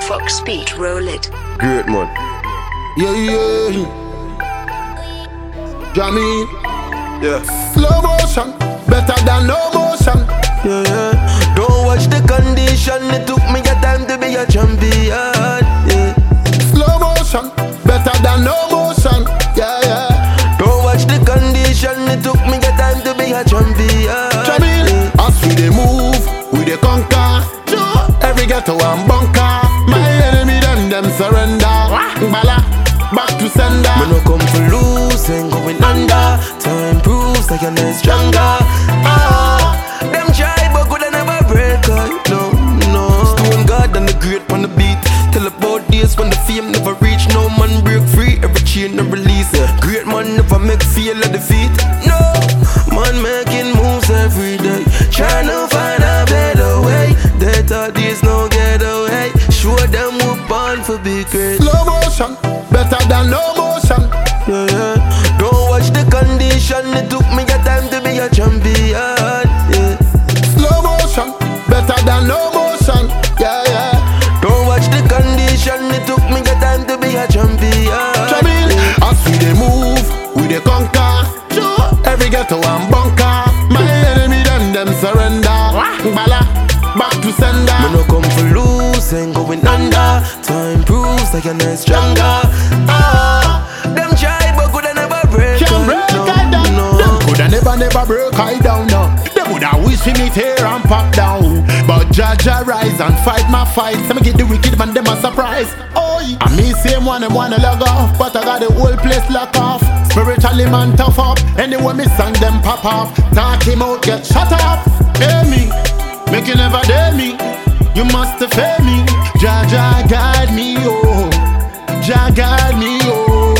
Fox Beat, roll it. Great man. Yeah. Jamie. Yeah. Slow motion, better than no motion. Yeah. Don't watch the condition. It took me a time to be a champion. Yeah. Slow motion, better than no motion. Yeah. Don't watch the condition. It took me a time to be a champion. Jamie, as we dey move, we dey conquer. Every ghetto and bunker. My enemy them surrender. Bala, back to sender. Me no come for lose, ain't going under. Time proves I can get stronger. Them try but could I never break. No. Stone God and the great on the beat. Tell about days when the fame never reach. No man break free, every chain and release. Great man never make feel a defeat. No, man making moves every day. Trying to find a better way. They thought this no get away. Show them we're born for big great. Slow motion, better than no motion. Yeah. Don't watch the condition. It took me a time to be a champion. Yeah. Slow motion, better than no motion. Yeah. Don't watch the condition. It took me a time to be a champion. Jamil, as we dey move, we dey conquer. Every ghetto and bunker. My enemy them surrender. Bala, back to sender. Me no come for lose, ain't going under. Time proves I can get stronger. Them try but could I never break. Can't break I down. Them coulda never break I down. No. Them woulda wish me tear and pop down. But Jaja rise and fight my fight. So me get the wicked man them a surprise. Oh, I me same one them wanna log off, but I got the whole place lock off. Spiritually man tough up. Anyway me sang them pop off. Talk him out get shut up. Hear me, make you never dare me. You must fear me. Jaja guide me, oh. Jah guide me, oh.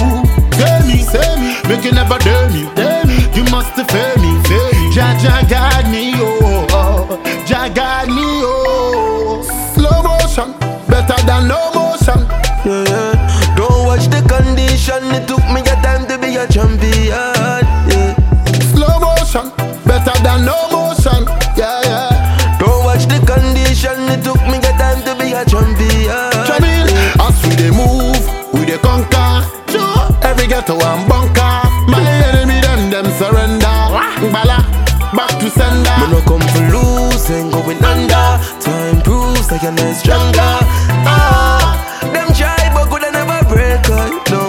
Say me, make you never dare me. You must fear me. Jah guide me, oh. Jah guide me, oh. Slow motion, better than no motion. Yeah. Don't watch the condition. It took me a time to be a champion. Yeah. Slow motion, better than no motion. Yeah. Don't watch the condition. It took me a time to be a champion. Jamil, as we dey move, we dey conquer. Every ghetto and bunker. My enemy them surrender. Bala, back to sender. Me no come for lose, ain't going under. Time proves I can get stronger. Them try but could I never break. No.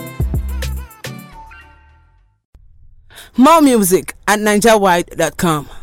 More music at NigerWide.com.